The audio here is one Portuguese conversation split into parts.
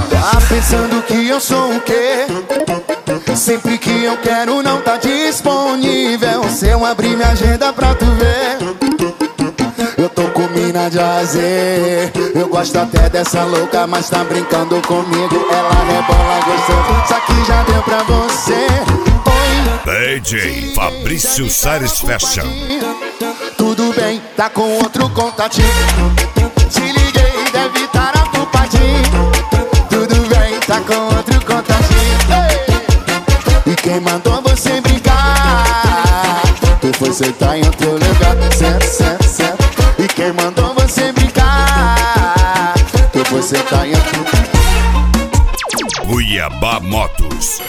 Tá pensando que eu sou o quê? Sempre que eu quero não tá disponível. Se eu abrir minha agenda pra tu ver, eu tô com mina de azer. Eu gosto até dessa louca, mas tá brincando comigo. Ela rebola gostoso, só que já deu pra você. Oi, DJ Fabrício Salles Fashion. tudo bem, tá com outro contatinho. Te liguei, deve estar ocupadinho. Tudo bem, tá com outro contatinho. Ei! E quem mandou você brincar? Tu foi sentar em outro lugar. Certo, certo, certo. E quem mandou você brincar? Tu foi sentar em outro lugar. Cuiabá Motos.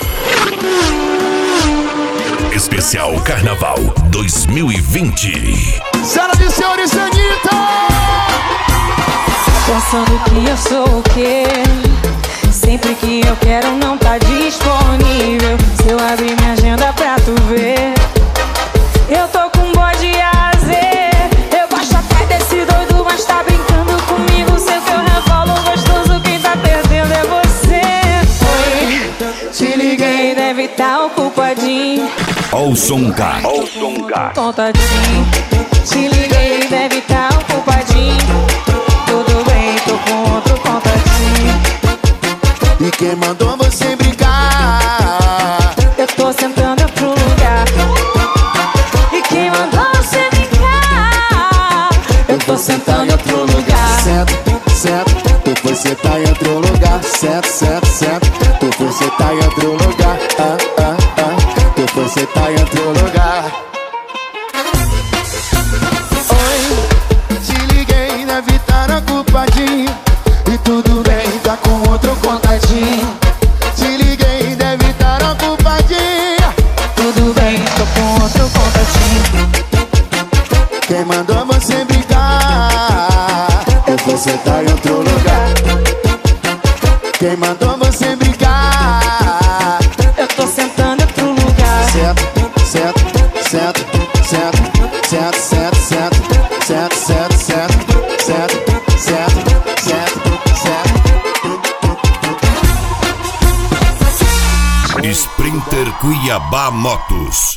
Especial Carnaval 2020. Senhoras e senhores, Anitta! Pensando que eu sou o quê? Sempre que eu quero não tá disponível. Se eu abrir minha agenda pra tu ver, eu tô com bode azer. Eu gosto até desse doido, mas tá brincando comigo. Sei que eu revolo gostoso, quem tá perdendo é você. Oi, te liguei, deve tá ocupadinho. Olson K. Contatinho, te liguei, deve tá ocupadinho. Tudo bem, tô com outro contatinho. E quem mandou você brincar? Eu tô sentando em outro lugar. E quem mandou você brincar? Eu tô sentando em outro lugar. Certo, certo, tu foi sentar em outro lugar. Certo, certo, certo, tu foi sentar em outro lugar. Tu foi sentar em outro lugar. Oi, te liguei, deve estar ocupadinho. E tudo bem, tá com outro contatinho. Te liguei, deve estar ocupadinho. Tudo bem, tô com outro contatinho. Quem mandou você brincar? Eu vou sentar em outro lugar. Quem mandou você brincar? Eu tô sentando em outro lugar. Certo, certo, certo, certo, certo, certo, certo, certo, certo, certo, certo, certo, certo, certo. Sprinter Cuiabá Motos.